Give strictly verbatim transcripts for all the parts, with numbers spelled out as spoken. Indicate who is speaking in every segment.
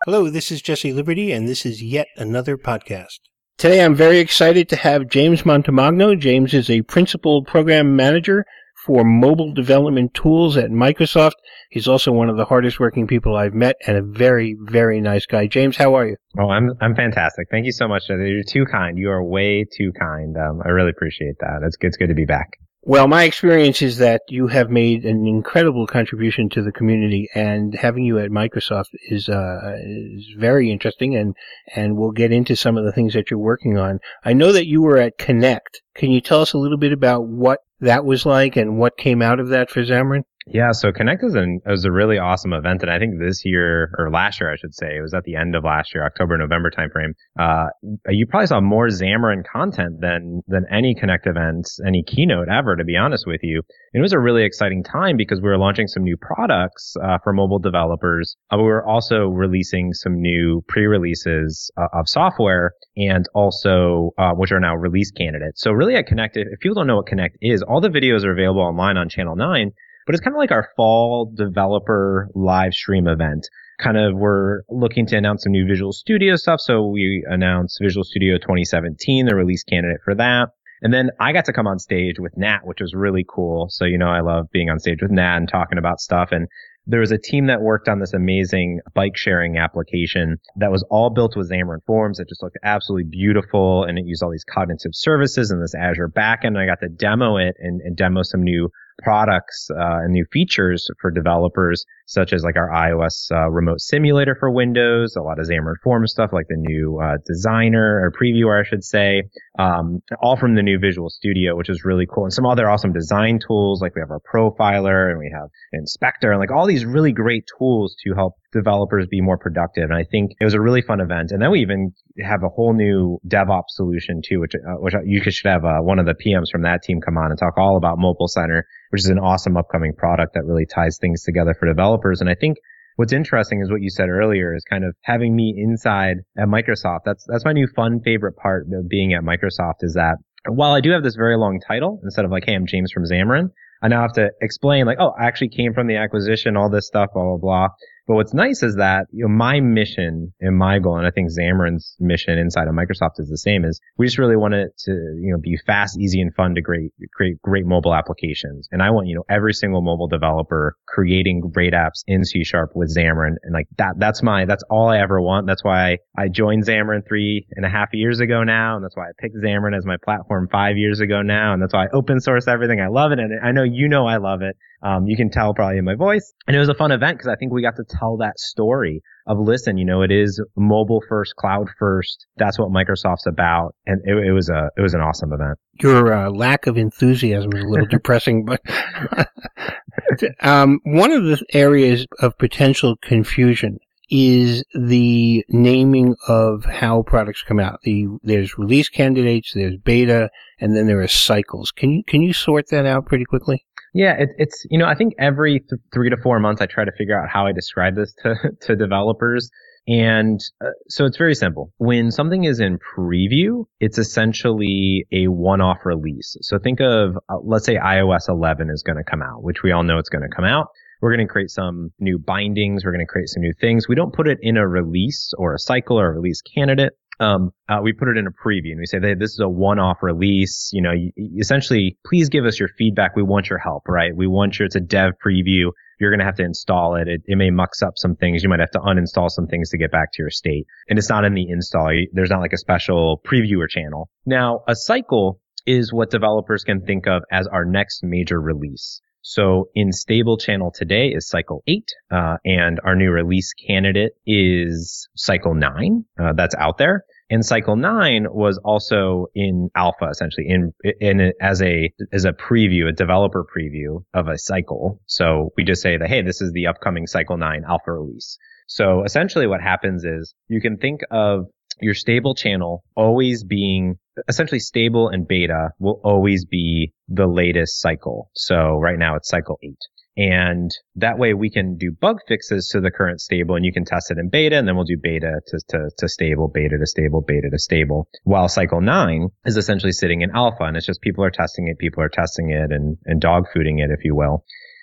Speaker 1: Hello, this is Jesse Liberty, and this is yet another podcast. Today I'm very excited to have James Montemagno. James is a principal program manager for mobile development tools at Microsoft. He's also one of the hardest working people I've met and a very, very nice guy. James, how are you?
Speaker 2: Oh, I'm I'm fantastic. Thank you so much. You're too kind. You are way too kind. Um, I really appreciate that. It's good, it's good to be back.
Speaker 1: Well, my experience is that you have made an incredible contribution to the community, and having you at Microsoft is uh, is very interesting, and, and we'll get into some of the things that you're working on. I know that you were at Connect. Can you tell us a little bit about what that was like and what came out of that for Xamarin?
Speaker 2: Yeah, so Connect is an, was a really awesome event, and I think this year, or last year I should say, it was at the end of last year, October, November timeframe. Uh, you probably saw more Xamarin content than than any Connect event, any keynote ever, to be honest with you. And it was a really exciting time because we were launching some new products uh, for mobile developers. Uh, we were also releasing some new pre-releases uh, of software, and also uh, which are now release candidates. So really at Connect, if people don't know what Connect is, all the videos are available online on Channel nine. But it's kind of like our fall developer live stream event. Kind of, we're looking to announce some new Visual Studio stuff. So we announced Visual Studio twenty seventeen, the release candidate for that. And then I got to come on stage with Nat, which was really cool. So, you know, I love being on stage with Nat and talking about stuff. And there was a team that worked on this amazing bike sharing application that was all built with Xamarin Forms. It just looked absolutely beautiful. And it used all these cognitive services and this Azure backend. And I got to demo it and, and demo some new products uh, and new features for developers, such as like our iOS uh, remote simulator for Windows, a lot of Xamarin Forms stuff like the new uh, designer or previewer, I should say, um, all from the new Visual Studio, which is really cool. And some other awesome design tools, like we have our profiler and we have inspector and like all these really great tools to help developers be more productive. And I think it was a really fun event. And then we even have a whole new DevOps solution too, which, uh, which you should have uh, one of the P Ms from that team come on and talk all about Mobile Center, which is an awesome upcoming product that really ties things together for developers. And I think what's interesting is what you said earlier is kind of having me inside at Microsoft. That's, that's my new fun favorite part of being at Microsoft is that while I do have this very long title, instead of like, hey, I'm James from Xamarin, I now have to explain like, oh, I actually came from the acquisition, all this stuff, blah, blah, blah. But what's nice is that, you know, my mission and my goal, and I think Xamarin's mission inside of Microsoft is the same, is we just really want it to, you know, be fast, easy, and fun to great, create great mobile applications. And I want, you know, every single mobile developer creating great apps in C Sharp with Xamarin. And like that, that's my, that's all I ever want. That's why I joined Xamarin three and a half years ago now. And that's why I picked Xamarin as my platform five years ago now. And that's why I open source everything. I love it. And I know you know I love it. Um, you can tell probably in my voice. And it was a fun event because I think we got to tell that story of, listen, you know, it is mobile first, cloud first. That's what Microsoft's about. And it, it was a, it was an awesome event.
Speaker 1: Your uh, lack of enthusiasm is a little depressing, but um, one of the areas of potential confusion is the naming of how products come out. The, there's release candidates, there's beta, and then there are cycles. Can you, can you sort that out pretty quickly?
Speaker 2: Yeah, it, it's, you know, I think every th- three to four months I try to figure out how I describe this to, to developers. And uh, so it's very simple. When something is in preview, it's essentially a one-off release. So think of, uh, let's say iOS eleven is going to come out, which we all know it's going to come out. We're going to create some new bindings. We're going to create some new things. We don't put it in a release or a cycle or a release candidate. Um, uh, we put it in a preview and we say, hey, this is a one-off release. You know, you, you essentially, please give us your feedback. We want your help, right? We want your, it's a dev preview. You're going to have to install it. it. It may mucks up some things. You might have to uninstall some things to get back to your state. And it's not in the install. There's not like a special previewer channel. Now, a cycle is what developers can think of as our next major release. So in stable channel today is cycle eight, uh, and our new release candidate is cycle nine, uh, that's out there. And cycle nine was also in alpha, essentially in, in as a, as a preview, a developer preview of a cycle. So we just say that, hey, this is the upcoming cycle nine alpha release. So essentially what happens is you can think of your stable channel always being essentially stable, and beta will always be the latest cycle. So right now it's cycle eight. And that way we can do bug fixes to the current stable, and you can test it in beta, and then we'll do beta to, to, to stable, beta to stable, beta to stable. While cycle nine is essentially sitting in alpha, and it's just people are testing it, people are testing it and, and dog fooding it, if you will.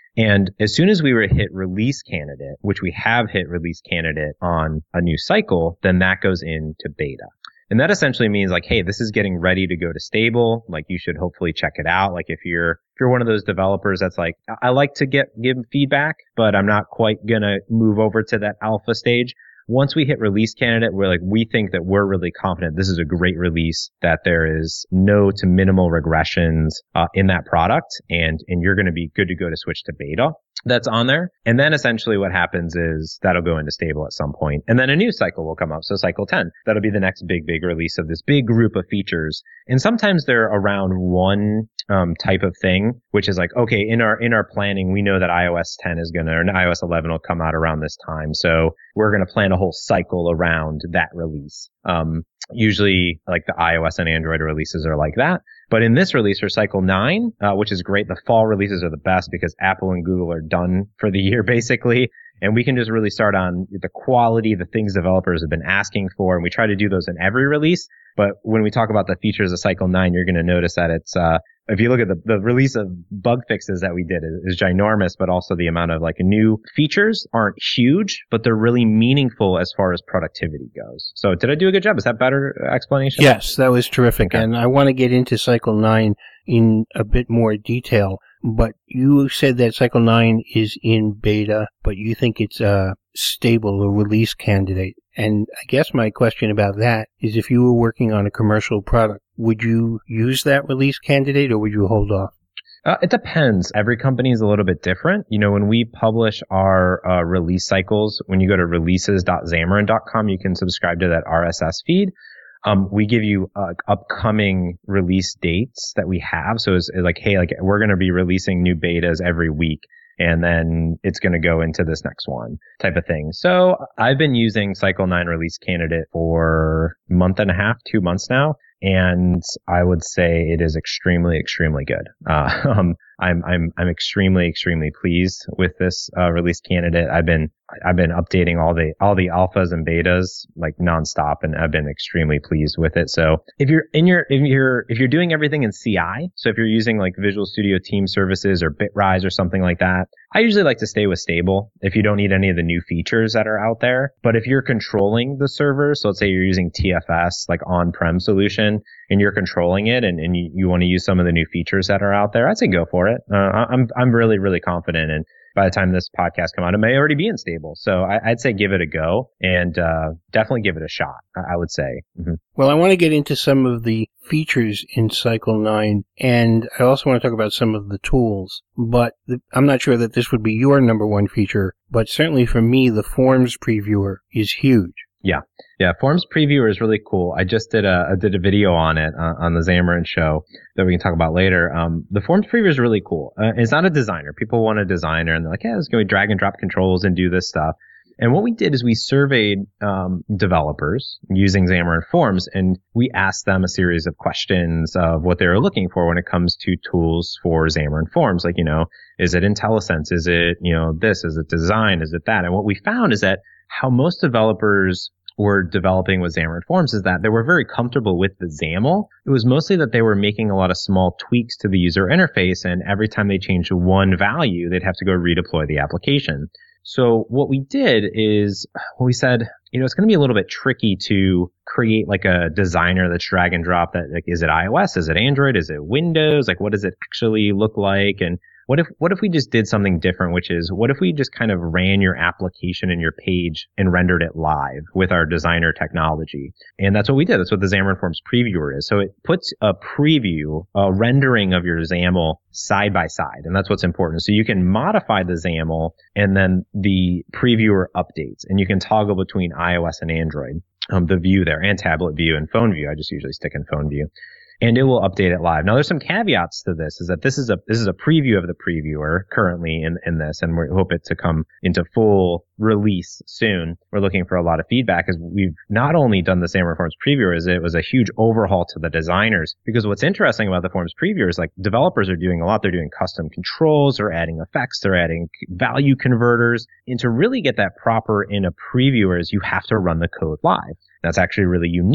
Speaker 2: And as soon as we were hit release candidate, which we have hit release candidate on a new cycle, then that goes into beta. And that essentially means like, hey, this is getting ready to go to stable. Like you should hopefully check it out. Like if you're, if you're one of those developers that's like, I like to get, give feedback, but I'm not quite going to move over to that alpha stage. Once we hit release candidate, we're like, we think that we're really confident this is a great release, that there is no to minimal regressions uh, in that product, and and you're going to be good to go to switch to beta. That's on there. And then essentially what happens is that'll go into stable at some point. And then a new cycle will come up. So cycle ten, that'll be the next big, big release of this big group of features. And sometimes they're around one um, type of thing, which is like, okay, in our, in our planning, we know that i O S ten is going to, or i O S eleven will come out around this time. So we're going to plan a whole cycle around that release. Um, usually like the iOS and Android releases are like that. But in this release for cycle nine, uh, which is great, the fall releases are the best because Apple and Google are done for the year basically. And we can just really start on the quality, the things developers have been asking for. And we try to do those in every release. But when we talk about the features of cycle nine, you're going to notice that it's, uh, if you look at the, the release of bug fixes that we did is, is ginormous, but also the amount of like new features aren't huge, but they're really meaningful as far as productivity goes. So did I do a good job? Is that better explanation?
Speaker 1: Yes, that was terrific. Okay. And I want to get into cycle nine in a bit more detail, but you said that cycle nine is in beta, but you think it's a stable or release candidate. And I guess my question about that is if you were working on a commercial product, would you use that release candidate or would you hold off?
Speaker 2: Uh, it depends. Every company is a little bit different. You know, when we publish our uh, release cycles, when you go to releases dot xamarin dot com, you can subscribe to that R S S feed. Um, we give you uh, upcoming release dates that we have. So it's, it's like, hey, like we're going to be releasing new betas every week. And then it's going to go into this next one type of thing. So I've been using Cycle nine Release Candidate for a month and a half, two months now. And I would say it is extremely, extremely good. Uh, um, I'm, I'm, I'm extremely, extremely pleased with this, uh, release candidate. I've been, I've been updating all the, all the alphas and betas like nonstop, and I've been extremely pleased with it. So if you're in your, if you're, if you're doing everything in C I, so if you're using like Visual Studio Team Services or Bitrise or something like that, I usually like to stay with stable if you don't need any of the new features that are out there. But if you're controlling the server, so let's say you're using T F S, like on-prem solution, and you're controlling it and, and you, you want to use some of the new features that are out there, I'd say go for it. Uh, I'm, I'm really, really confident. And by the time this podcast comes out, it may already be in stable. So I, I'd say give it a go and uh, definitely give it a shot, I would say. Mm-hmm.
Speaker 1: Well, I want to get into some of the features in Cycle nine, and I also want to talk about some of the tools. But the, I'm not sure that this would be your number one feature, but certainly for me, the Forms Previewer is huge.
Speaker 2: Yeah. Yeah. Forms Previewer is really cool. I just did a, I did a video on it uh, on the Xamarin Show that we can talk about later. Um, the Forms Previewer is really cool. Uh, it's not a designer. People want a designer and they're like, yeah, let's go drag and drop controls and do this stuff. And what we did is we surveyed um, developers using Xamarin Forms, and we asked them a series of questions of what they were looking for when it comes to tools for Xamarin Forms. Like, you know, is it IntelliSense? Is it, you know, this? Is it design? Is it that? And what we found is that how most developers were developing with Xamarin Forms is that they were very comfortable with the XAML. It was mostly that they were making a lot of small tweaks to the user interface, and every time they changed one value, they'd have to go redeploy the application. So what we did is we said, you know, it's going to be a little bit tricky to create like a designer that's drag and drop that, like, is it iOS? Is it Android? Is it Windows? Like, what does it actually look like? And What if, what if we just did something different, which is, what if we just kind of ran your application and your page and rendered it live with our designer technology? And that's what we did. That's what the Xamarin Forms Previewer is. So it puts a preview, a rendering of your XAML side by side. And that's what's important. So you can modify the XAML and then the previewer updates, and you can toggle between iOS and Android, um, the view there, and tablet view and phone view. I just usually stick in phone view. And it will update it live. Now, there's some caveats to this, is that this is a, this is a preview of the previewer currently in, in this, and we hope it to come into full release soon. We're looking for a lot of feedback, because we've not only done the Xamarin Forms Previewer, is it was a huge overhaul to the designers, because what's interesting about the Forms Previewer is, like, developers are doing a lot. They're doing custom controls, they're adding effects, they're adding value converters. And to really get that proper in a previewer is you have to run the code live. That's actually really unique.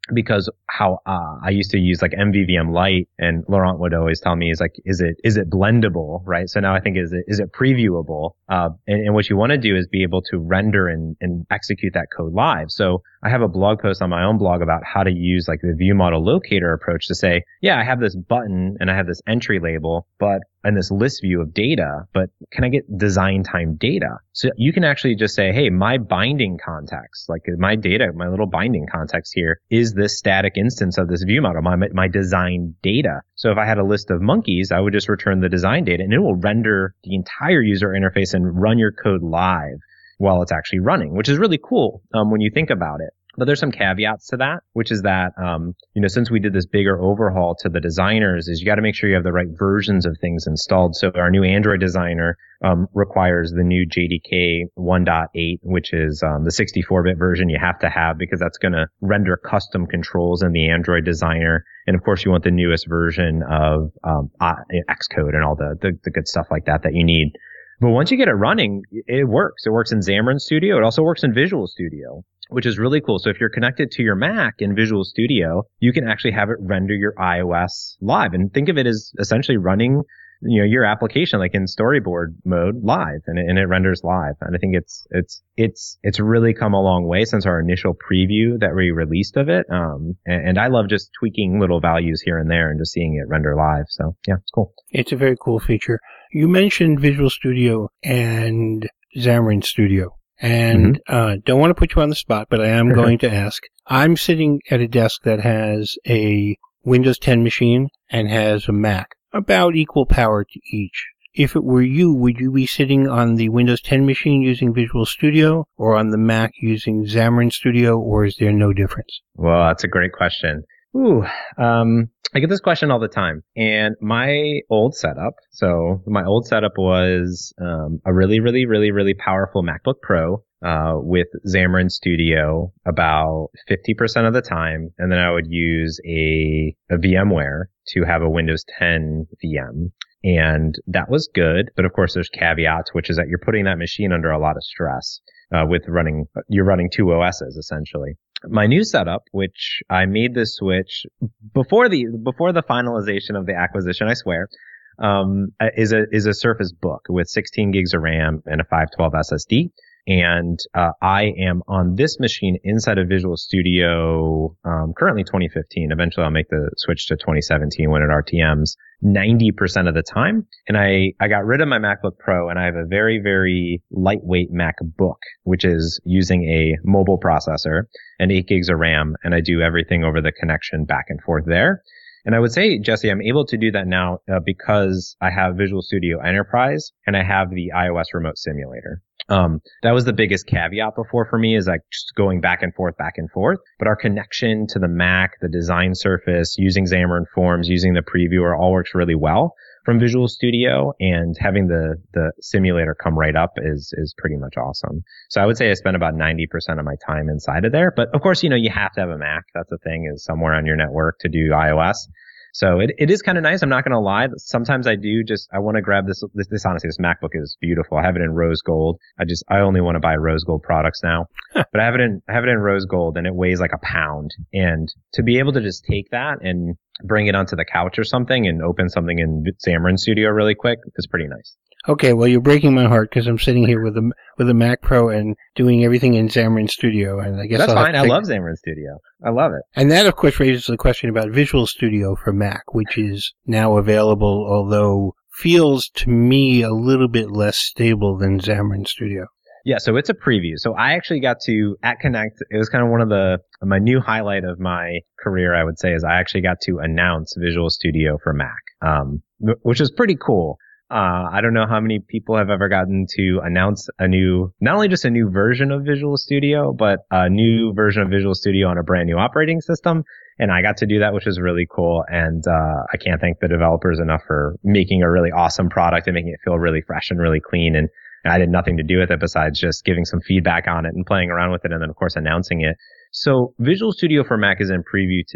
Speaker 2: because how uh, I used to use like M V V M Lite, and Laurent would always tell me is like, is it is it blendable, right? So now I think is it is it previewable? Uh, and, and what you want to do is be able to render and, and execute that code live. So I have a blog post on my own blog about how to use like the view model locator approach to say, yeah, I have this button and I have this entry label, but and this list view of data, but can I get design time data? So you can actually just say, hey, my binding context, like my data, my little binding context here is this static instance of this view model, my, my design data. So if I had a list of monkeys, I would just return the design data and it will render the entire user interface and run your code live while it's actually running, which is really cool um, when you think about it. But there's some caveats to that, which is that, um, you know, since we did this bigger overhaul to the designers, is you got to make sure you have the right versions of things installed. So our new Android designer um, requires the new J D K one point eight, which is um, the sixty-four bit version you have to have because that's going to render custom controls in the Android designer. And of course, you want the newest version of um, Xcode and all the, the the good stuff like that that you need. But once you get it running, it works. It works in Xamarin Studio. It also works in Visual Studio, which is really cool. So if you're connected to your Mac in Visual Studio, you can actually have it render your iOS live. And think of it as essentially running, you know, your application like in storyboard mode live, and it, and it renders live. And I think it's, it's, it's, it's really come a long way since our initial preview that we released of it. Um, and, and I love just tweaking little values here and there and just seeing it render live. So yeah, it's cool.
Speaker 1: It's a very cool feature. You mentioned Visual Studio and Xamarin Studio. And mm-hmm. uh don't want to put you on the spot, but I am going to ask. I'm sitting at a desk that has a Windows ten machine and has a Mac, about equal power to each. If it were you, would you be sitting on the Windows ten machine using Visual Studio or on the Mac using Xamarin Studio, or is there no difference?
Speaker 2: Well, that's a great question. Ooh, um, I get this question all the time. And my old setup, so my old setup was um, a really, really, really, really powerful MacBook Pro uh, with Xamarin Studio about fifty percent of the time. And then I would use a, a VMware to have a Windows ten V M. And that was good. But of course, there's caveats, which is that you're putting that machine under a lot of stress uh, with running, you're running two O S's essentially. My new setup, which I made this switch before the before the finalization of the acquisition, I swear, um, is a is a Surface Book with sixteen gigs of RAM and a five twelve S S D. And uh, I am on this machine inside of Visual Studio, um, currently twenty fifteen. Eventually, I'll make the switch to twenty seventeen when it R T Ms ninety percent of the time. And I, I got rid of my MacBook Pro, and I have a very, very lightweight MacBook, which is using a mobile processor and eight gigs of RAM. And I do everything over the connection back and forth there. And I would say, Jesse, I'm able to do that now uh, because I have Visual Studio Enterprise and I have the iOS Remote Simulator. Um, that was the biggest caveat before for me, is like just going back and forth, back and forth. But our connection to the Mac, the design surface, using Xamarin Forms, using the previewer all works really well from Visual Studio, and having the, the simulator come right up is, is pretty much awesome. So I would say I spend about ninety percent of my time inside of there. But of course, you know, you have to have a Mac. That's the thing, is somewhere on your network to do iOS. So it, it is kind of nice. I'm not going to lie. Sometimes I do just, I want to grab this, this, this, honestly, this MacBook is beautiful. I have it in rose gold. I just, I only want to buy rose gold products now, but I have it in, I have it in rose gold, and it weighs like a pound. And to be able to just take that and bring it onto the couch or something and open something in Xamarin Studio really quick is pretty nice.
Speaker 1: Okay, well, you're breaking my heart because I'm sitting here with a with a Mac Pro and doing everything in Xamarin Studio, and I guess
Speaker 2: that's
Speaker 1: I'll
Speaker 2: fine.
Speaker 1: have
Speaker 2: I
Speaker 1: to take...
Speaker 2: love Xamarin Studio. I love it.
Speaker 1: And that, of course, raises the question about Visual Studio for Mac, which is now available, although feels to me a little bit less stable than Xamarin Studio.
Speaker 2: Yeah, so it's a preview. So I actually got to, at Connect, it was kind of one of the, my new highlight of my career, I would say, is I actually got to announce Visual Studio for Mac, um, which is pretty cool. Uh, I don't know how many people have ever gotten to announce a new, not only just a new version of Visual Studio, but a new version of Visual Studio on a brand new operating system. And I got to do that, which is really cool. And, uh, I can't thank the developers enough for making a really awesome product and making it feel really fresh and really clean. And I did nothing to do with it besides just giving some feedback on it and playing around with it, and then, of course, announcing it. So Visual Studio for Mac is in preview today.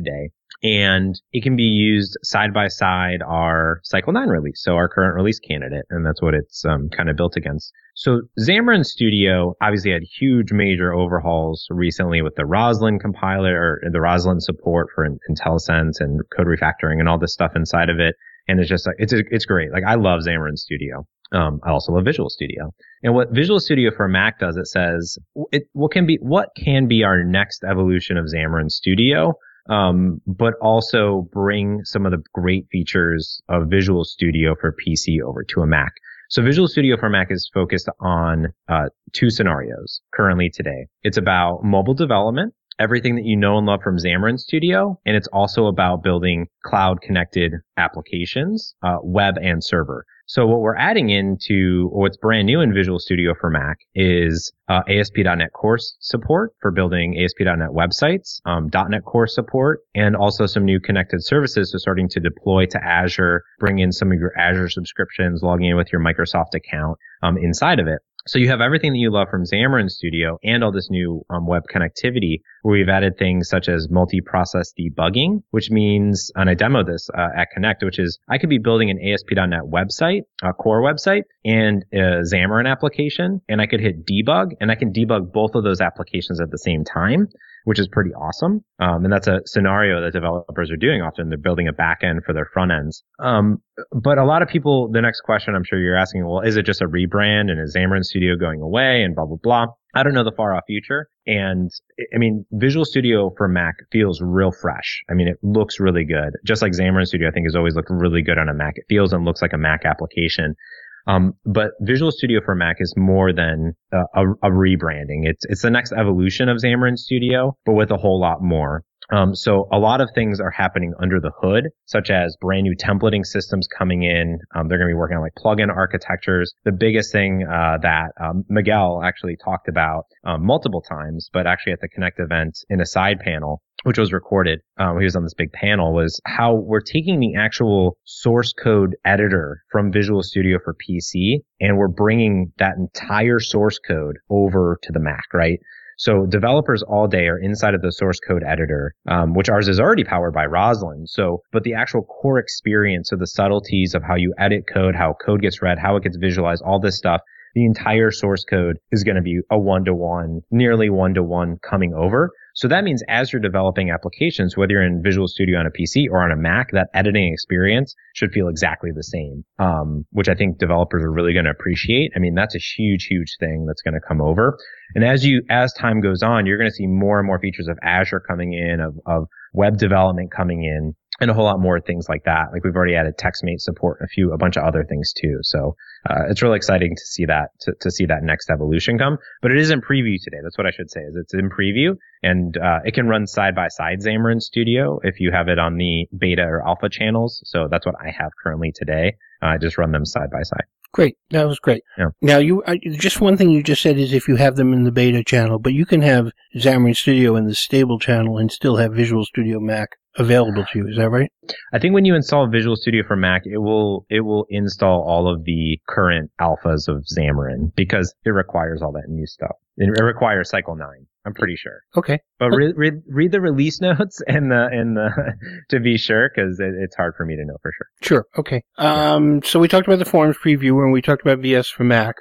Speaker 2: And it can be used side by side our Cycle nine release, so our current release candidate, and that's what it's um, kind of built against. So Xamarin Studio obviously had huge major overhauls recently with the Roslyn compiler, or the Roslyn support for IntelliSense and code refactoring and all this stuff inside of it. And it's just like, it's, it's great. Like, I love Xamarin Studio. Um, I also love Visual Studio. And what Visual Studio for Mac does, it says, it, what can be, what can be our next evolution of Xamarin Studio? Um, but also bring some of the great features of Visual Studio for P C over to a Mac. So Visual Studio for Mac is focused on uh, two scenarios currently today. It's about mobile development, everything that you know and love from Xamarin Studio, and it's also about building cloud-connected applications, uh, web and server. So what we're adding into, or what's brand new in Visual Studio for Mac, is uh, A S P dot NET Core support for building A S P dot NET websites, um, .NET Core support, and also some new connected services. So starting to deploy to Azure, bring in some of your Azure subscriptions, logging in with your Microsoft account um, inside of it. So you have everything that you love from Xamarin Studio and all this new um, web connectivity, where we've added things such as multi-process debugging, which means, and I demoed this uh, at Connect, which is I could be building an A S P dot NET website, a core website, and a Xamarin application, and I could hit debug, and I can debug both of those applications at the same time, which is pretty awesome. Um, and that's a scenario that developers are doing often. They're building a back end for their front ends. Um, but a lot of people, the next question I'm sure you're asking, well, is it just a rebrand and is Xamarin Studio going away and blah, blah, blah? I don't know the far off future. And I mean, Visual Studio for Mac feels real fresh. I mean, it looks really good. Just like Xamarin Studio, I think, has always looked really good on a Mac. It feels and looks like a Mac application. Um, but Visual Studio for Mac is more than uh, a, a rebranding. It's, it's the next evolution of Xamarin Studio, but with a whole lot more. Um, so a lot of things are happening under the hood, such as brand new templating systems coming in. Um, they're going to be working on like plugin architectures. The biggest thing, uh, that, um, Miguel actually talked about, um, multiple times, but actually at the Connect event in a side panel, which was recorded, um, he was on this big panel, was how we're taking the actual source code editor from Visual Studio for P C and we're bringing that entire source code over to the Mac, right? So developers all day are inside of the source code editor, um, which ours is already powered by Roslyn. So, but the actual core experience of the subtleties of how you edit code, how code gets read, how it gets visualized, all this stuff, the entire source code is going to be a one-to-one, nearly one-to-one coming over. So that means as you're developing applications, whether you're in Visual Studio on a P C or on a Mac, that editing experience should feel exactly the same, um, which I think developers are really going to appreciate. I mean, that's a huge, huge thing that's going to come over. And as you, as time goes on, you're going to see more and more features of Azure coming in, of, of web development coming in, and a whole lot more things like that. Like we've already added TextMate support, and a few, a bunch of other things too. So, uh, it's really exciting to see that, to, to see that next evolution come. But it is in preview today. That's what I should say, is it's in preview, and, uh, it can run side by side Xamarin Studio if you have it on the beta or alpha channels. So that's what I have currently today. I uh, just run them side by side.
Speaker 1: Great. That was great.
Speaker 2: Yeah.
Speaker 1: Now, you uh, just one thing you just said is if you have them in the beta channel, but you can have Xamarin Studio in the stable channel and still have Visual Studio Mac available to you. Is that right?
Speaker 2: I think when you install Visual Studio for Mac, it will it will install all of the current alphas of Xamarin because it requires all that new stuff. It, it requires Cycle nine. I'm pretty sure.
Speaker 1: Okay.
Speaker 2: But read read, read the release notes and the and the to be sure, because it, it's hard for me to know for sure.
Speaker 1: Sure. Okay. Um. So we talked about the Forms preview and we talked about V S for Mac.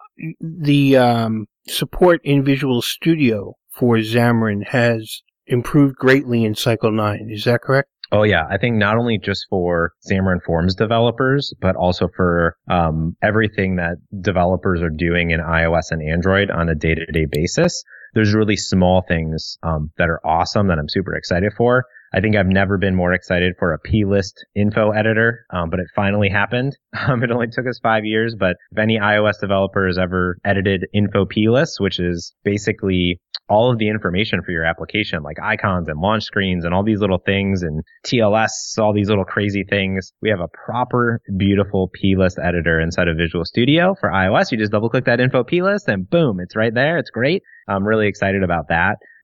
Speaker 1: The um support in Visual Studio for Xamarin has improved greatly in Cycle nine. Is that correct?
Speaker 2: Oh yeah, I think not only just for Xamarin Forms developers, but also for um, everything that developers are doing in iOS and Android on a day-to-day basis. There's really small things um, that are awesome that I'm super excited for. I think I've never been more excited for a plist info editor, um, but it finally happened. Um, it only took us five years, but if any iOS developer has ever edited info plists, which is basically all of the information for your application, like icons and launch screens and all these little things and T L S, all these little crazy things. We have a proper, beautiful plist editor inside of Visual Studio for iOS. You just double click that info plist and boom, it's right there. It's great. I'm really excited about that.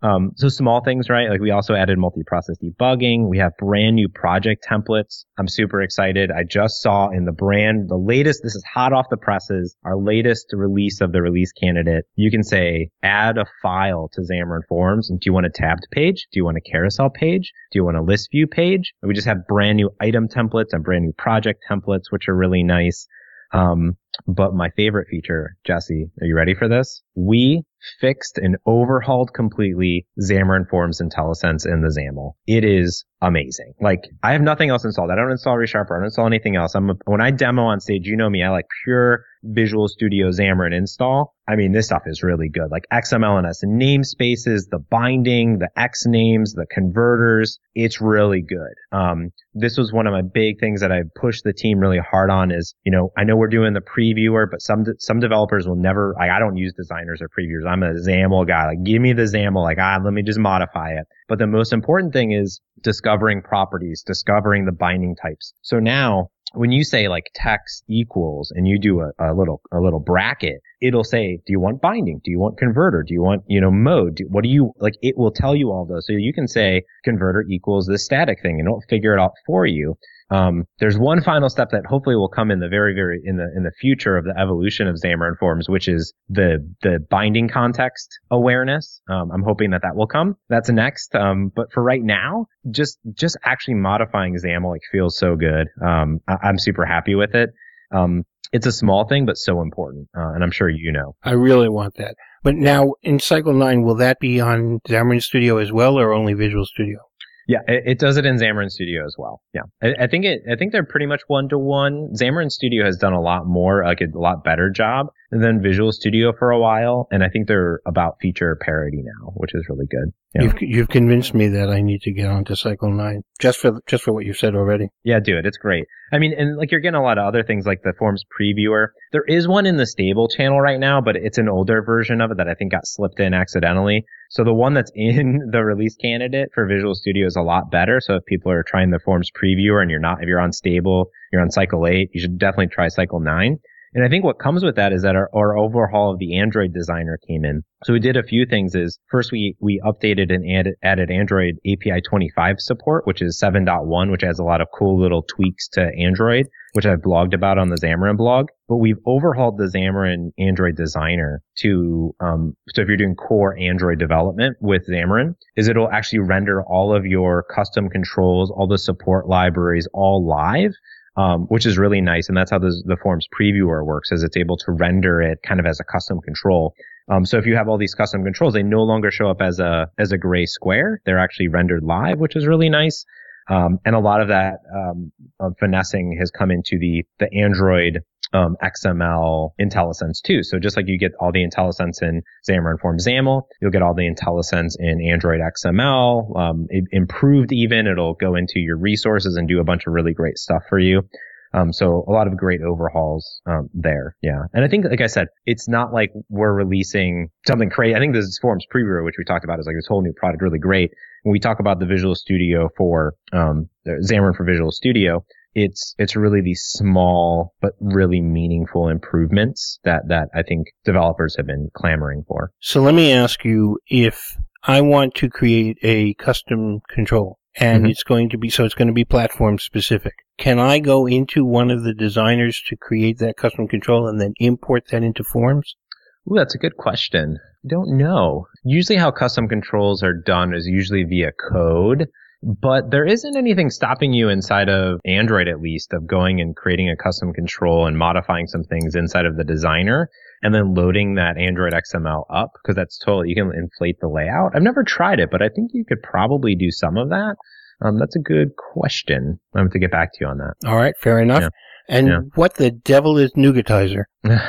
Speaker 2: Um, so small things, right? Like we also added multi-process debugging. We have brand new project templates. I'm super excited. I just saw in the brand, the latest, this is hot off the presses, our latest release of the release candidate. You can say, add a file to Xamarin Forms. And do you want a tabbed page? Do you want a carousel page? Do you want a list view page? We just have brand new item templates and brand new project templates, which are really nice. Um, but my favorite feature, Jesse, are you ready for this? We fixed and overhauled completely Xamarin Forms IntelliSense in the XAML. It is amazing. Like, I have nothing else installed. I don't install ReSharper. I don't install anything else. I'm a, when I demo on stage, you know me, I like pure Visual Studio Xamarin install. I mean, this stuff is really good. Like X M L and S namespaces, the binding, the X names, the converters. It's really good. Um, this was one of my big things that I pushed the team really hard on is, you know, I know we're doing the previewer, but some, de- some developers will never, like, I don't use designers or previewers. I'm a XAML guy. Like, give me the XAML. Like, ah, let me just modify it. But the most important thing is discovering properties, discovering the binding types. So now, when you say like text equals and you do a, a little, a little bracket, it'll say, do you want binding? Do you want converter? Do you want, you know, mode? Do, what do you, like, it will tell you all those. So you can say converter equals this static thing and it'll figure it out for you. Um, there's one final step that hopefully will come in the very, very, in the, in the future of the evolution of Xamarin Forms, which is the, the binding context awareness. Um, I'm hoping that that will come. That's next. Um, but for right now, just, just actually modifying XAML, like, feels so good. Um, I, I'm super happy with it. Um, it's a small thing, but so important. Uh, and I'm sure you know.
Speaker 1: I really want that. But now in Cycle nine, will that be on Xamarin Studio as well or only Visual Studio?
Speaker 2: Yeah, it, it does it in Xamarin Studio as well. Yeah, I, I think it. I think they're pretty much one to one. Xamarin Studio has done a lot more, like a lot better job than Visual Studio for a while, and I think they're about feature parity now, which is really good. Yeah.
Speaker 1: You've you've convinced me that I need to get onto Cycle nine just for just for what you've said already.
Speaker 2: Yeah, do it. It's great. I mean, and like you're getting a lot of other things like the Forms Previewer. There is one in the stable channel right now, but it's an older version of it that I think got slipped in accidentally. So the one that's in the release candidate for Visual Studio is a lot better. So if people are trying the Forms Previewer and you're not, if you're on stable, you're on Cycle eight, you should definitely try Cycle nine. And I think what comes with that is that our, our overhaul of the Android designer came in. So we did a few things is first we, we updated and added, added Android A P I twenty-five support, which is seven point one, which has a lot of cool little tweaks to Android, which I've blogged about on the Xamarin blog. But we've overhauled the Xamarin Android designer to, um, so if you're doing core Android development with Xamarin, is it'll actually render all of your custom controls, all the support libraries, all live. Um, which is really nice. And that's how the, the Forms Previewer works, is it's able to render it kind of as a custom control. Um, so if you have all these custom controls, they no longer show up as a, as a gray square. They're actually rendered live, which is really nice. Um, and a lot of that, um, uh, finessing has come into the, the Android, um, X M L IntelliSense too. So just like you get all the IntelliSense in Xamarin Forms XAML, you'll get all the IntelliSense in Android X M L, um, it, improved even. It'll go into your resources and do a bunch of really great stuff for you. Um, so a lot of great overhauls, um, there. Yeah. And I think, like I said, it's not like we're releasing something crazy. I think this Forms Previewer, which we talked about, is like this whole new product, really great. When we talk about the Visual Studio for, um, Xamarin for Visual Studio, it's, it's really these small, but really meaningful improvements that, that I think developers have been clamoring for.
Speaker 1: So let me ask you, if I want to create a custom control, and mm-hmm. it's going to be, so it's going to be platform specific. Can I go into one of the designers to create that custom control and then import that into Forms?
Speaker 2: Ooh, that's a good question. I don't know. Usually how custom controls are done is usually via code, but there isn't anything stopping you inside of Android, at least, of going and creating a custom control and modifying some things inside of the designer and then loading that Android X M L up, because that's totally, you can inflate the layout. I've never tried it, but I think you could probably do some of that. Um, that's a good question. I have to get back to you on that.
Speaker 1: All right, fair enough.
Speaker 2: Yeah.
Speaker 1: And yeah. What the devil is Nougatizer?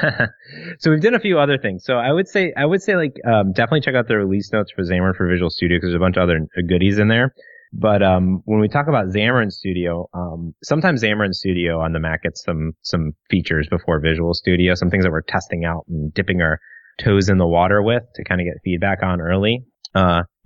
Speaker 2: So we've done a few other things. So I would say, I would say like, um, definitely check out the release notes for Xamarin for Visual Studio, because there's a bunch of other goodies in there. But, um, when we talk about Xamarin Studio, um, sometimes Xamarin Studio on the Mac gets some, some features before Visual Studio, some things that we're testing out and dipping our toes in the water with to kind of get feedback on early. Uh,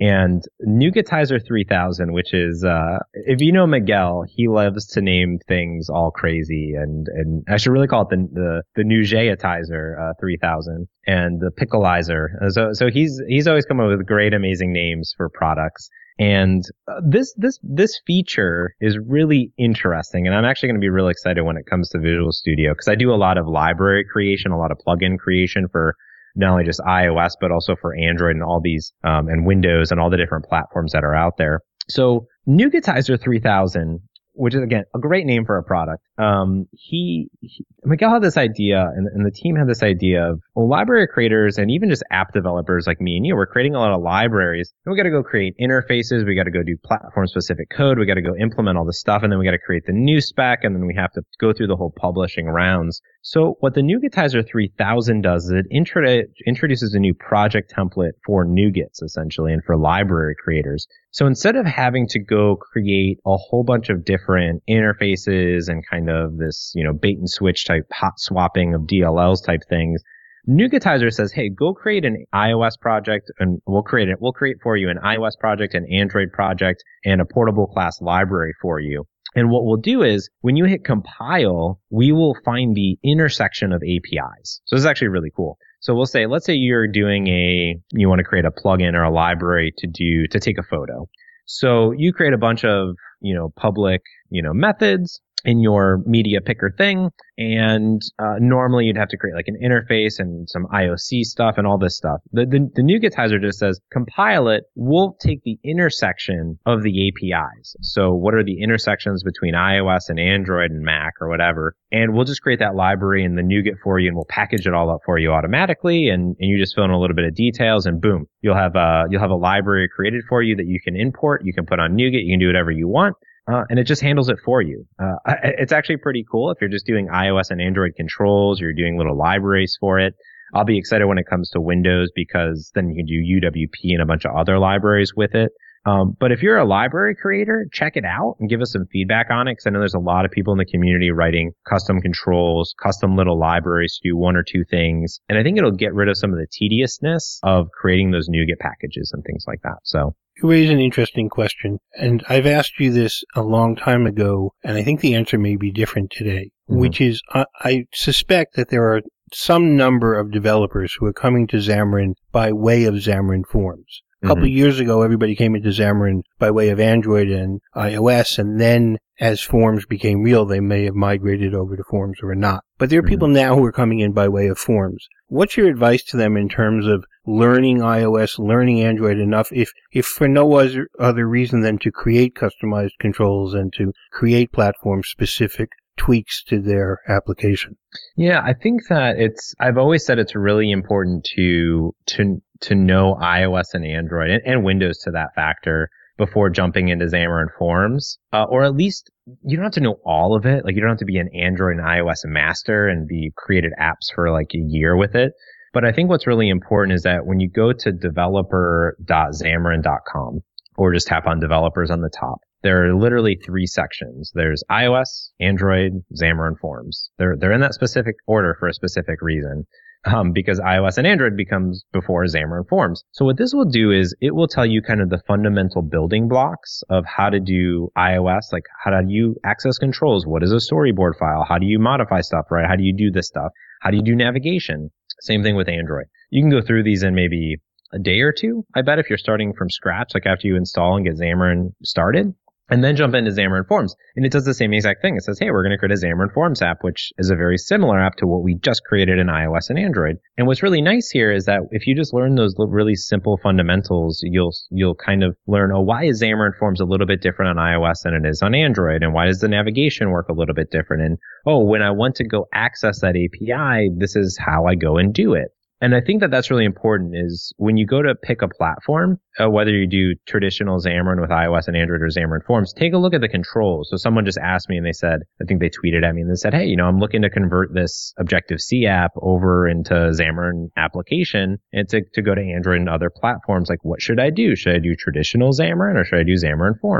Speaker 2: And Nougatizer three thousand, which is, uh, if you know Miguel, he loves to name things all crazy, and, and I should really call it the, the, the Nougatizer, uh, three thousand, and the Pickleizer. So, so he's, he's always come up with great, amazing names for products. And uh, this, this, this feature is really interesting. And I'm actually going to be really excited when it comes to Visual Studio, because I do a lot of library creation, a lot of plugin creation for not only just iOS, but also for Android and all these, um, and Windows and all the different platforms that are out there. So Nougatizer three thousand, which is, again, a great name for a product. Um, he, he Miguel had this idea, and, and the team had this idea of, well, library creators and even just app developers like me and you, we're creating a lot of libraries. And we got to go create interfaces. We got to go do platform specific code. We got to go implement all this stuff. And then we got to create the new spec. And then we have to go through the whole publishing rounds. So what the Nougatizer three thousand does is it intro- introduces a new project template for NuGets, essentially, and for library creators. So instead of having to go create a whole bunch of different interfaces and kind of this, you know, bait and switch type hot swapping of D L Ls type things, Nougatizer says, hey, go create an iOS project and we'll create it. We'll create for you an iOS project, an Android project, and a portable class library for you. And what we'll do is when you hit compile, we will find the intersection of A P Is. So this is actually really cool. So we'll say, let's say you're doing a, you want to create a plugin or a library to do, to take a photo. So you create a bunch of, you know, public, you know, methods in your media picker thing. And uh, normally you'd have to create like an interface and some I O C stuff and all this stuff. The, the, the Nougatizer just says, compile it. We'll take the intersection of the A P Is. So what are the intersections between iOS and Android and Mac or whatever? And we'll just create that library in the NuGet for you, and we'll package it all up for you automatically. And, and you just fill in a little bit of details, and boom, you'll have a, you'll have a library created for you that you can import. You can put on NuGet. You can do whatever you want. Uh, and it just handles it for you. Uh, it's actually pretty cool if you're just doing iOS and Android controls, you're doing little libraries for it. I'll be excited when it comes to Windows because then you can do U W P and a bunch of other libraries with it. Um, but if you're a library creator, check it out and give us some feedback on it, because I know there's a lot of people in the community writing custom controls, custom little libraries to do one or two things. And I think it'll get rid of some of the tediousness of creating those NuGet packages and things like that. So
Speaker 1: you raise an interesting question, and I've asked you this a long time ago, and I think the answer may be different today, mm-hmm. which is I, I suspect that there are some number of developers who are coming to Xamarin by way of Xamarin Forms. A couple mm-hmm. of years ago, everybody came into Xamarin by way of Android and iOS, and then as Forms became real, they may have migrated over to Forms or not. But there are mm-hmm. people now who are coming in by way of Forms. What's your advice to them in terms of learning iOS, learning Android enough, if, if for no other, other reason than to create customized controls and to create platform-specific tweaks to their application?
Speaker 2: Yeah, I think that it's, I've always said it's really important to, to, to know iOS and Android and, and Windows to that factor before jumping into Xamarin Forms, uh, or at least you don't have to know all of it. Like you don't have to be an Android and iOS master and be created apps for like a year with it. But I think what's really important is that when you go to developer dot xamarin dot com or just tap on developers on the top, there are literally three sections. There's iOS, Android, Xamarin Forms. They're, they're in that specific order for a specific reason. Um, because iOS and Android becomes before Xamarin Forms. So what this will do is it will tell you kind of the fundamental building blocks of how to do iOS, like how do you access controls? What is a storyboard file? How do you modify stuff, right? How do you do this stuff? How do you do navigation? Same thing with Android. You can go through these in maybe a day or two, I bet, if you're starting from scratch, like after you install and get Xamarin started. And then jump into Xamarin Forms. And it does the same exact thing. It says, hey, we're going to create a Xamarin Forms app, which is a very similar app to what we just created in iOS and Android. And what's really nice here is that if you just learn those really simple fundamentals, you'll you'll kind of learn, oh, why is Xamarin Forms a little bit different on iOS than it is on Android? And why does the navigation work a little bit different? And, oh, when I want to go access that A P I, this is how I go and do it. And I think that that's really important is when you go to pick a platform, uh, whether you do traditional Xamarin with iOS and Android or Xamarin Forms, take a look at the controls. So someone just asked me and they said, I think they tweeted at me and they said, hey, you know, I'm looking to convert this Objective-C app over into Xamarin application and to, to go to Android and other platforms. Like, what should I do? Should I do traditional Xamarin or should I do Xamarin Forms?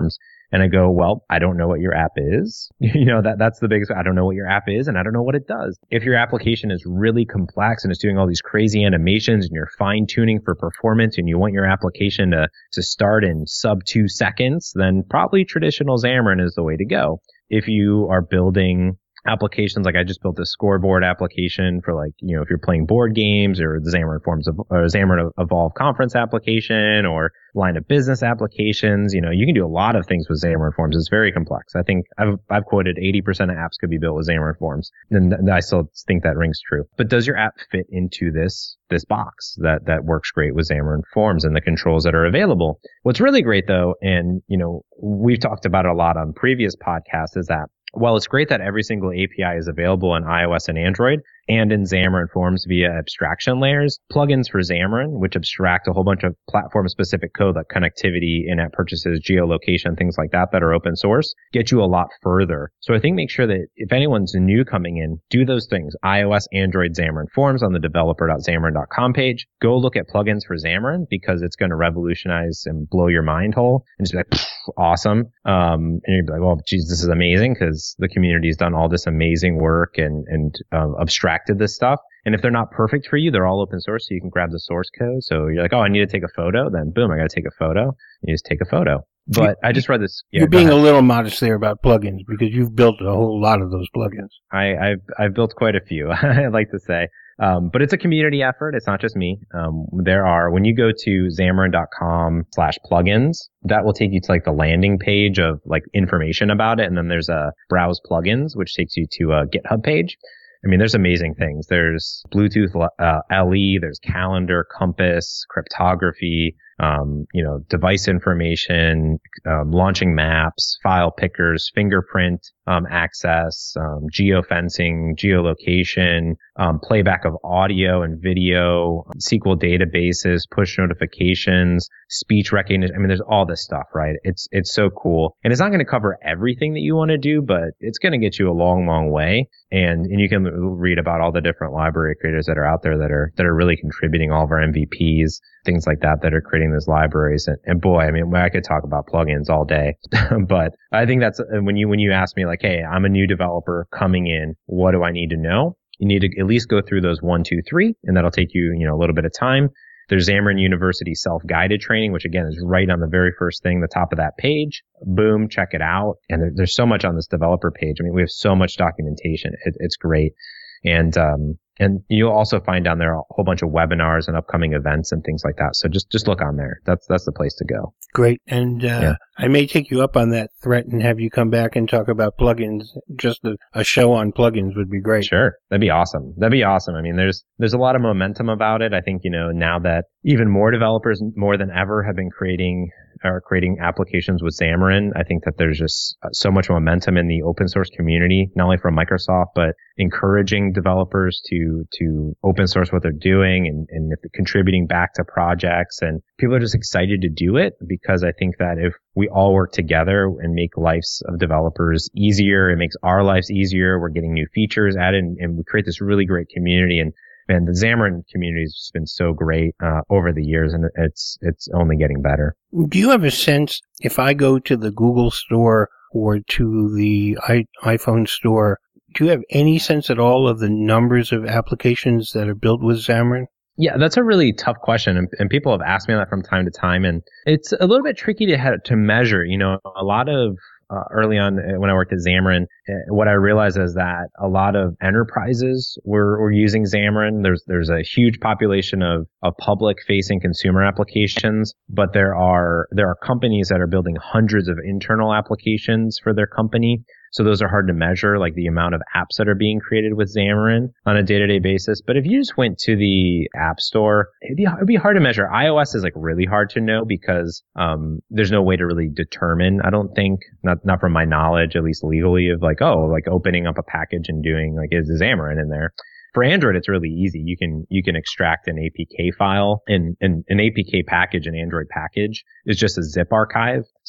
Speaker 2: And I go, well, I don't know what your app is. you know, that that's the biggest, I don't know what your app is and I don't know what it does. If your application is really complex and it's doing all these crazy animations and you're fine tuning for performance and you want your application to, to start in sub two seconds, then probably traditional Xamarin is the way to go. If you are building applications, like I just built a scoreboard application for, like, you know, if you're playing board games, or the Xamarin Forms of or Xamarin Evolve conference application, or line of business applications, you know, you can do a lot of things with Xamarin Forms. It's very complex. I think I've I've quoted eighty percent of apps could be built with Xamarin Forms, and th- I still think that rings true. But does your app fit into this this box that that works great with Xamarin Forms and the controls that are available? What's really great though, and you know, we've talked about it a lot on previous podcasts, is that while it's great that every single A P I is available on iOS and Android and in Xamarin Forms via abstraction layers, plugins for Xamarin, which abstract a whole bunch of platform-specific code like connectivity, in-app purchases, geolocation, things like that that are open source, get you a lot further. So I think make sure that if anyone's new coming in, do those things. iOS, Android, Xamarin Forms on the developer dot xamarin dot com page. Go look at plugins for Xamarin, because it's going to revolutionize and blow your mind whole and just be like, awesome. Um, and you'll be like, well, geez, this is amazing, because the community's done all this amazing work and, and uh, abstracted this stuff. And if they're not perfect for you, they're all open source, so you can grab the source code. So you're like, oh, I need to take a photo. Then boom, I got to take a photo. You just take a photo. But you, I just read this. Yeah,
Speaker 1: you're being a little modest there about plugins, because you've built a whole lot of those plugins.
Speaker 2: I, I've, I've built quite a few, I like to say. Um, but it's a community effort. It's not just me. Um, there are, when you go to xamarin dot com slash plugins, that will take you to like the landing page of like information about it. And then there's a browse plugins, which takes you to a GitHub page. I mean, there's amazing things. There's Bluetooth uh, L E, there's calendar, compass, cryptography, um, you know, device information, um, launching maps, file pickers, fingerprint um, access, um, geofencing, geolocation, um, playback of audio and video, S Q L databases, push notifications, speech recognition. I mean, there's all this stuff, right? It's it's so cool, and it's not going to cover everything that you want to do, but it's going to get you a long, long way. And and you can read about all the different library creators that are out there that are that are really contributing, all of our M V Ps, things like that, that are creating those libraries. And, and boy, I mean, I could talk about plugins all day, but I think that's when you when you ask me like, hey, I'm a new developer coming in, what do I need to know? You need to at least go through those one, two, three, and that'll take you, you know, a little bit of time. There's Xamarin University self-guided training, which again is right on the very first thing, the top of that page. Boom, check it out. And there, there's so much on this developer page. I mean, we have so much documentation. It, it's great. And, um, and you'll also find down there a whole bunch of webinars and upcoming events and things like that. So just, just look on there. That's, that's the place to go.
Speaker 1: Great. And, uh, yeah. I may take you up on that threat and have you come back and talk about plugins. Just a, a show on plugins would be great.
Speaker 2: Sure. That'd be awesome. That'd be awesome. I mean, there's, there's a lot of momentum about it. I think, you know, now that even more developers more than ever have been creating are creating applications with Xamarin, I think that there's just so much momentum in the open source community, not only from Microsoft, but encouraging developers to, to open source what they're doing and, and contributing back to projects. And people are just excited to do it, because I think that if we all work together and make lives of developers easier, it makes our lives easier. We're getting new features added, and, and we create this really great community. And man, the Xamarin community has just been so great uh, over the years, and it's it's only getting better.
Speaker 1: Do you have a sense, if I go to the Google store or to the I- iPhone store, do you have any sense at all of the numbers of applications that are built with Xamarin?
Speaker 2: Yeah, that's a really tough question, and, and people have asked me that from time to time, and it's a little bit tricky to have, to measure. You know, a lot of Uh, early on when I worked at Xamarin, what I realized is that a lot of enterprises were, were using Xamarin. There's, there's a huge population of, of public facing consumer applications, but there are, there are companies that are building hundreds of internal applications for their company. So those are hard to measure, like the amount of apps that are being created with Xamarin on a day-to-day basis. But if you just went to the App Store, it'd be, it'd be hard to measure. iOS is like really hard to know, because um there's no way to really determine, I don't think, not not from my knowledge, at least legally, of like, oh, like opening up a package and doing like, is Xamarin in there? For Android, it's really easy. You can, you can extract an A P K file, and, and an A P K package, an Android package is just a zip archive.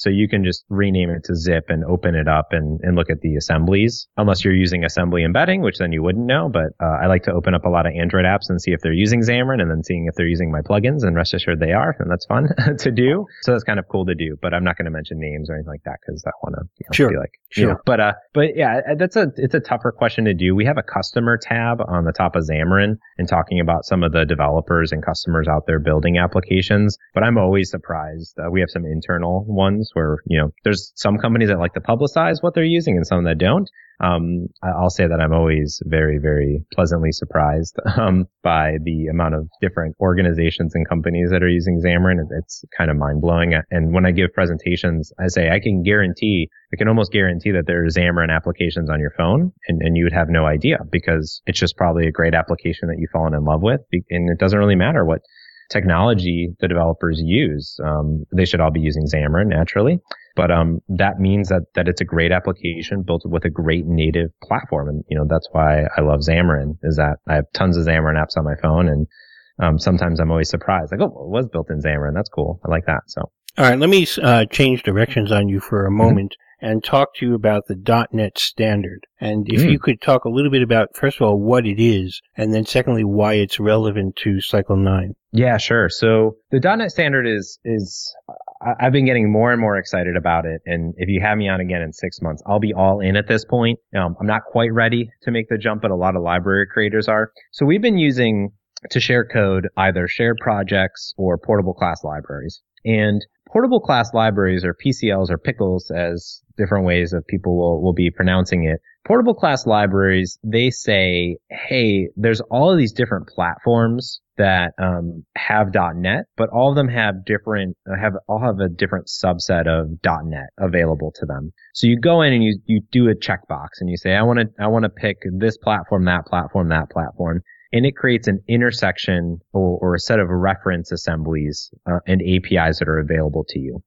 Speaker 2: So you can just rename it to zip and open it up and, and look at the assemblies, unless you're using assembly embedding, which then you wouldn't know. But uh, I like to open up a lot of Android apps and see if they're using Xamarin and then seeing if they're using my plugins, and rest assured they are. And that's fun to do. So that's kind of cool to do. But I'm not going to mention names or anything like that because I want to you know,
Speaker 1: sure.
Speaker 2: be like,
Speaker 1: sure.
Speaker 2: You know, but, uh, but yeah, that's a, it's a tougher question to do. We have a customer tab on the top of Xamarin and talking about some of the developers and customers out there building applications. But I'm always surprised. Uh, we have some internal ones where, you know, there's some companies that like to publicize what they're using and some that don't. Um, I'll say that I'm always very, very pleasantly surprised, um, by the amount of different organizations and companies that are using Xamarin. It's kind of mind blowing. And when I give presentations, I say I can guarantee, I can almost guarantee that there are Xamarin applications on your phone and, and you would have no idea because it's just probably a great application that you've fallen in love with. And it doesn't really matter what technology the developers use. Um, they should all be using Xamarin naturally. But um, that means that, that it's a great application built with a great native platform. And, you know, that's why I love Xamarin, is that I have tons of Xamarin apps on my phone. And um, sometimes I'm always surprised. Like, oh, it was built in Xamarin. That's cool. I like that. So,
Speaker 1: all right, let me uh, change directions on you for a moment mm-hmm. and talk to you about the dot net standard. And if mm. you could talk a little bit about, first of all, what it is, and then secondly, why it's relevant to Cycle nine.
Speaker 2: Yeah, sure. So the dot net standard is, is, I've been getting more and more excited about it. And if you have me on again in six months, I'll be all in at this point. Um, I'm not quite ready to make the jump, but a lot of library creators are. So we've been using to share code, either shared projects or portable class libraries. And portable class libraries, or P C Ls or pickles, as different ways of people will, will be pronouncing it. Portable class libraries, they say, hey, there's all of these different platforms that um, have dot net, but all of them have different, have all have a different subset of dot net available to them. So you go in and you you do a checkbox and you say, I want to I want to pick this platform, that platform, that platform. And it creates an intersection or, or a set of reference assemblies uh, and A P Is that are available to you.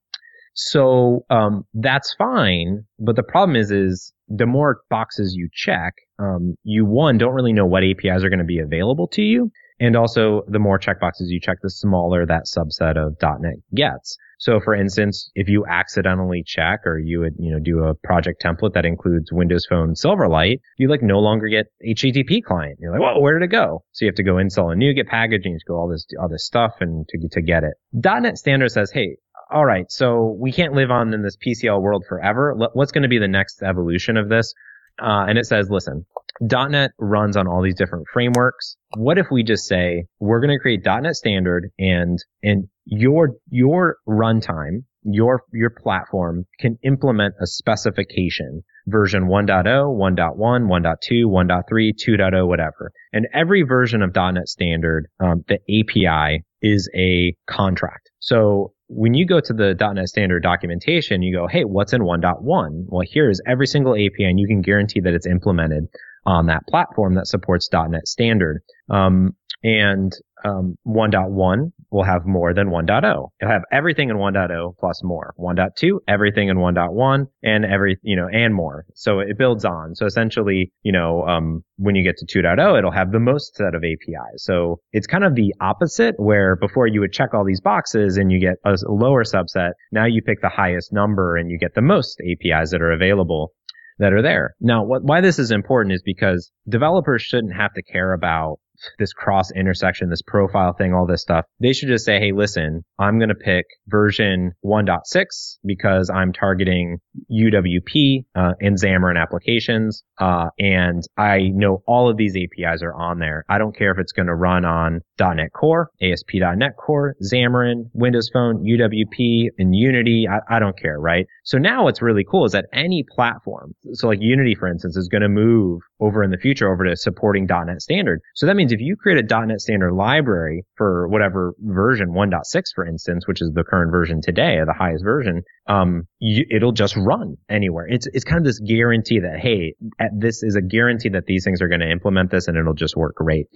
Speaker 2: So um, that's fine, but the problem is, is the more boxes you check, um, you one don't really know what A P Is are going to be available to you, and also the more checkboxes you check, the smaller that subset of dot net gets. So, for instance, if you accidentally check, or you would, you know, do a project template that includes Windows Phone Silverlight, you like no longer get H T T P client. You're like, well, where did it go? So you have to go install a NuGet package and you have to go all this all this stuff and to to get it. dot net standard says, hey, all right, so we can't live on in this P C L world forever. What's going to be the next evolution of this? Uh, and it says, listen, dot net runs on all these different frameworks. What if we just say, we're going to create dot net standard, and, and your, your runtime, your, your platform can implement a specification, version one point oh, one point one, one point two, one point three, two point oh, whatever. And every version of dot net standard, um, the A P I is a contract. So when you go to the dot net standard documentation, you go, hey, what's in one point one? Well, here is every single A P I, and you can guarantee that it's implemented on that platform that supports dot net standard. Um, and um, one point one will have more than one point oh. It'll have everything in one point oh plus more. one point two, everything in one point one, and every, you know, and more. So it builds on. So essentially, you know, um, when you get to two point oh, it'll have the most set of A P Is. So it's kind of the opposite, where before you would check all these boxes and you get a lower subset. Now you pick the highest number and you get the most A P Is that are available that are there. Now, what, why this is important is because developers shouldn't have to care about this cross intersection, this profile thing, all this stuff. They should just say, hey, listen, I'm going to pick version one point six because I'm targeting U W P uh, and Xamarin applications. Uh, and I know all of these A P Is are on there. I don't care if it's going to run on dot net Core, A S P dot net Core, Xamarin, Windows Phone, U W P, and Unity. I, I don't care, right? So now what's really cool is that any platform, so like Unity, for instance, is going to move over in the future over to supporting dot net standard. So that means if you create a dot net standard library for whatever version, one point six, for instance, which is the current version today, or the highest version, um, you, it'll just run anywhere. It's, it's kind of this guarantee that, hey, at, this is a guarantee that these things are going to implement this and it'll just work great.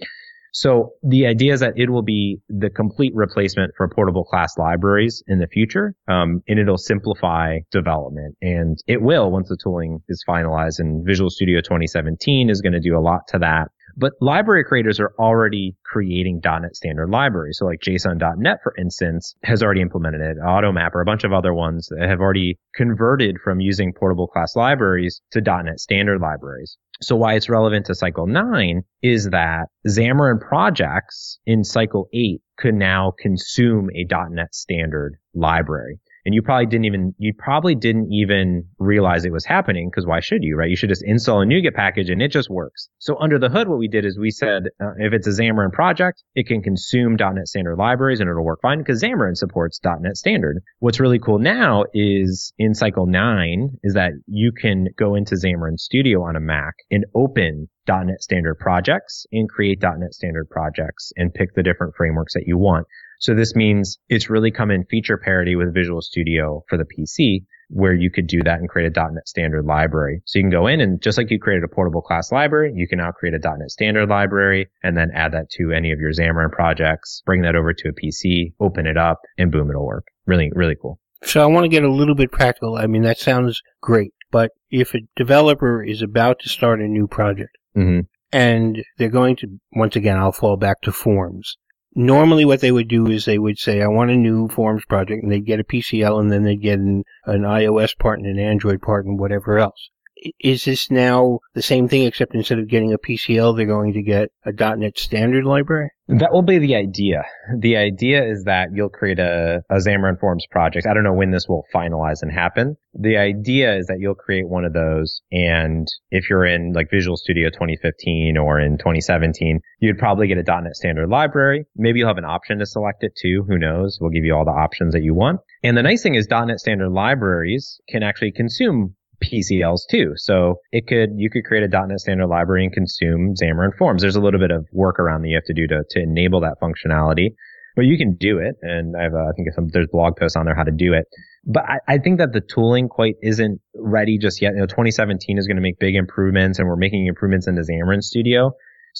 Speaker 2: So the idea is that it will be the complete replacement for portable class libraries in the future, um, and it'll simplify development. And it will, once the tooling is finalized, and Visual Studio twenty seventeen is going to do a lot to that. But library creators are already creating .dot net standard libraries. So like JSON dot net, for instance, has already implemented it. AutoMapper, a bunch of other ones that have already converted from using portable class libraries to .dot net standard libraries. So why it's relevant to Cycle nine is that Xamarin projects in Cycle eight could now consume a .dot net standard library. And you probably didn't even, you probably didn't even realize it was happening, because why should you, right? You should just install a NuGet package and it just works. So under the hood, what we did is we said, uh, if it's a Xamarin project, it can consume .dot net standard libraries and it'll work fine because Xamarin supports .dot net standard. What's really cool now is in Cycle nine is that you can go into Xamarin Studio on a Mac and open .dot net standard projects and create .dot net standard projects and pick the different frameworks that you want. So this means it's really come in feature parity with Visual Studio for the P C, where you could do that and create a .dot net standard library. So you can go in and just like you created a portable class library, you can now create a .dot net standard library and then add that to any of your Xamarin projects, bring that over to a P C, open it up, and boom, it'll work. Really, really cool.
Speaker 1: So I want to get a little bit practical. I mean, that sounds great, but if a developer is about to start a new project
Speaker 2: mm-hmm.
Speaker 1: and they're going to, once again, I'll fall back to forms. Normally what they would do is they would say, I want a new forms project, and they'd get a P C L, and then they'd get an, an iOS part and an Android part and whatever else. Is this now the same thing, except instead of getting a P C L, they're going to get a .dot net standard library?
Speaker 2: That will be the idea. The idea is that you'll create a, a Xamarin Forms project. I don't know when this will finalize and happen. The idea is that you'll create one of those, and if you're in like Visual Studio twenty fifteen or in twenty seventeen, you'd probably get a .dot net standard library. Maybe you'll have an option to select it too. Who knows? We'll give you all the options that you want. And the nice thing is .dot net standard libraries can actually consume P C Ls too. So it could, you could create a .dot net standard library and consume Xamarin Forms. There's a little bit of workaround that you have to do to, to enable that functionality, but you can do it. And I have, a, I think some, there's blog posts on there how to do it. But I, I think that the tooling quite isn't ready just yet. You know, twenty seventeen is going to make big improvements, and we're making improvements into Xamarin Studio.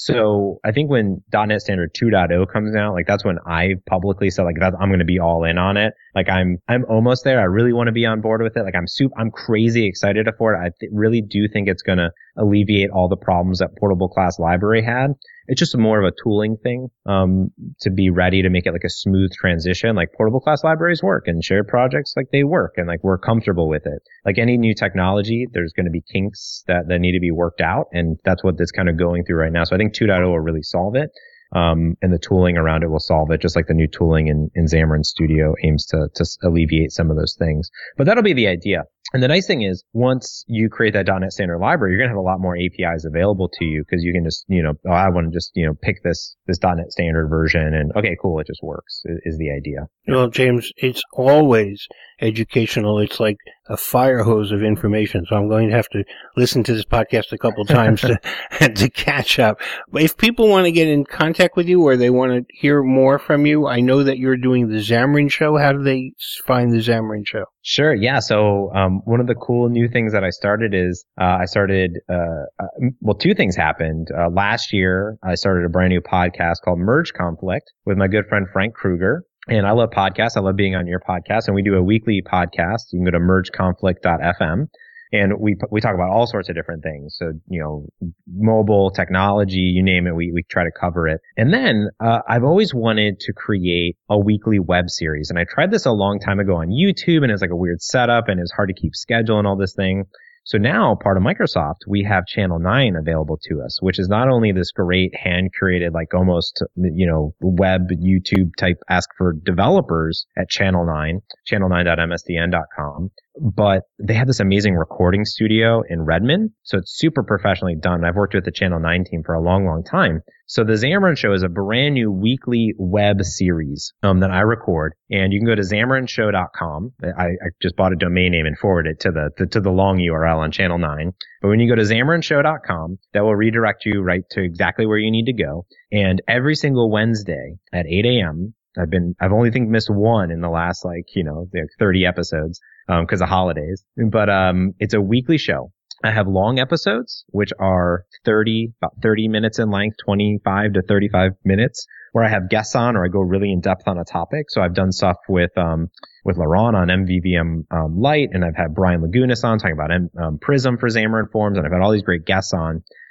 Speaker 2: So I think when .dot net Standard two point oh comes out, like that's when I publicly said like that I'm going to be all in on it. Like I'm I'm almost there. I really want to be on board with it. Like I'm super, I'm crazy excited for it. I th- really do think it's going to alleviate all the problems that Portable Class Library had. It's just more of a tooling thing um to be ready to make it like a smooth transition. Like Portable Class Libraries work and shared projects, like they work, and like we're comfortable with it. Like any new technology, there's going to be kinks that, that need to be worked out, and that's what it's kind of going through right now. So I think two point oh will really solve it. Um, and the tooling around it will solve it, just like the new tooling in, in Xamarin Studio aims to, to alleviate some of those things. But that'll be the idea. And the nice thing is, once you create that .dot net Standard library, you're going to have a lot more A P Is available to you, because you can just, you know, oh, I want to just, you know, pick this, this .dot net Standard version, and okay, cool, it just works, is the idea.
Speaker 1: Well, James, it's always educational. It's like a fire hose of information. So I'm going to have to listen to this podcast a couple times to, to catch up. But if people want to get in contact with you, or they want to hear more from you, I know that you're doing the Xamarin Show. How do they find the Xamarin Show?
Speaker 2: Sure. Yeah. So, um, one of the cool new things that I started is, uh, I started, uh, uh, well, two things happened. Uh, last year, I started a brand new podcast called Merge Conflict with my good friend Frank Kruger. And I love podcasts. I love being on your podcast. And we do a weekly podcast. You can go to merge conflict dot f m. And we we talk about all sorts of different things. So, you know, mobile, technology, you name it, we, we try to cover it. And then uh, I've always wanted to create a weekly web series. And I tried this a long time ago on YouTube, and it's like a weird setup, and it's hard to keep schedule and all this thing. So now, part of Microsoft, we have Channel nine available to us, which is not only this great hand-curated, like almost, you know, web YouTube type ask for developers at Channel nine, channel nine dot m s d n dot com, but they have this amazing recording studio in Redmond. So it's super professionally done. I've worked with the Channel nine team for a long, long time. So the Xamarin Show is a brand new weekly web series um, that I record, and you can go to xamarin show dot com. I, I just bought a domain name and forwarded it to the, the to the long U R L on Channel nine. But when you go to xamarin show dot com, that will redirect you right to exactly where you need to go. And every single Wednesday at eight a.m., I've been I've only think missed one in the last like you know like thirty episodes um because of holidays. But um it's a weekly show. I have long episodes, which are thirty, about thirty minutes in length, twenty-five to thirty-five minutes, where I have guests on, or I go really in depth on a topic. So I've done stuff with, um, with Laurent on M V V M, um, Lite, and I've had Brian Lagunas on talking about M, um, Prism for Xamarin Forms, and I've had all these great guests on.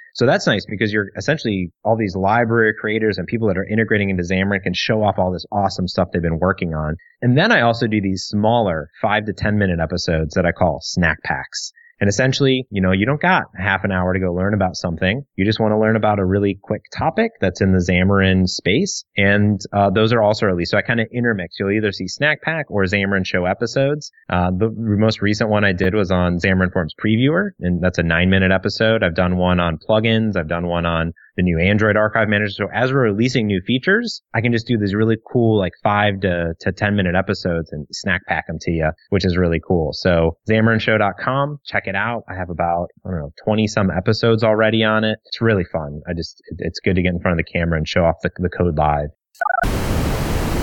Speaker 2: So that's nice because you're essentially all these library creators and people that are integrating into Xamarin can show off all this awesome stuff they've been working on. And then I also do these smaller five to ten minute episodes that I call snack packs. And essentially, you know, you don't got half an hour to go learn about something. You just want to learn about a really quick topic that's in the Xamarin space. And uh, those are also released. So I kind of intermix. You'll either see Snack Pack or Xamarin Show episodes. Uh, the most recent one I did was on Xamarin Forms Previewer, and that's a nine minute episode. I've done one on plugins. I've done one on the new Android Archive Manager. So as we're releasing new features, I can just do these really cool, like five to, to ten minute episodes and snack pack them to you, which is really cool. So Xamarin Show dot com, check it out. I have about, I don't know, twenty some episodes already on it. It's really fun. I just, it, it's good to get in front of the camera and show off the, the code live.